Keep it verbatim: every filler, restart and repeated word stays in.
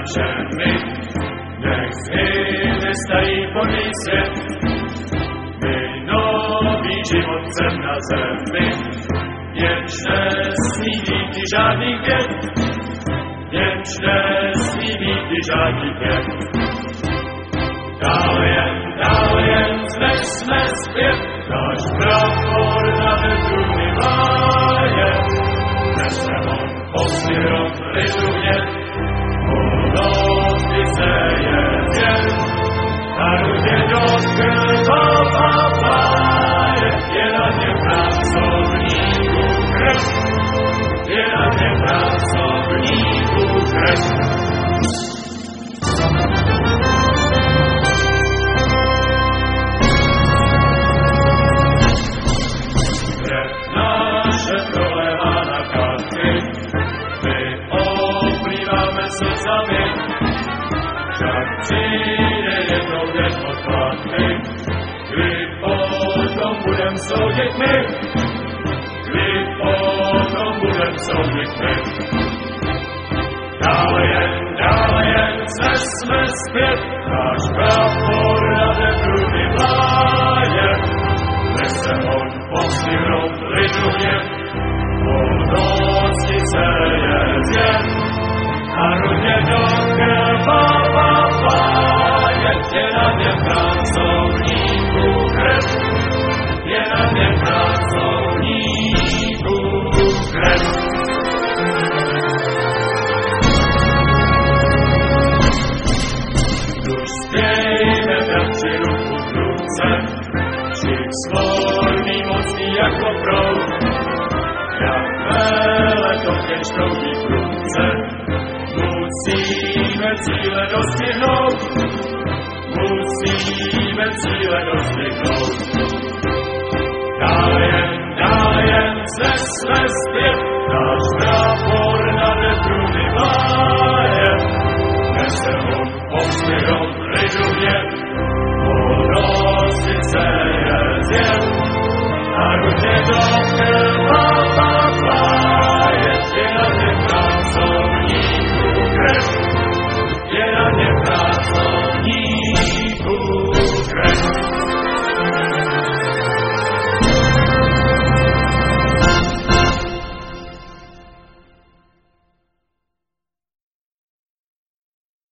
všemi, nech zhyne starý podlý svět. My nový život chcem na zemi, jenž nesmí být i žádný květ, jenž nesmí být i žádný květ. Dál jen, dál jen znesme zpět, náš prapor na vetru vyváje. Nese on posměrom lidu mět, polnosti se je věd. Narodě do krvava páje, je na ně pracovníků krev, je na ně pracovníků krev. Naše prolevá na karty, my oplýváme slzami, však přijde jednou den odplatný, kdy potom budem soudit my, kdy potom budem soudit my. Dále jen, dále jen jsme zpět, náš prapor na vetru vyvláje, nese on posměrou lidu mět, polnosti se je zjem, národně do krvava páje, je na něm pracovníků krev, je na něm pracovníků krev. Už spějme bratři ruku v ruce, vždyť svorný mocný jako proud, jak veletovně štroubí průdce, musíme cíle dostihnout, musíme cíle dostihnout. Dál jen, dál jen, znesme zpět,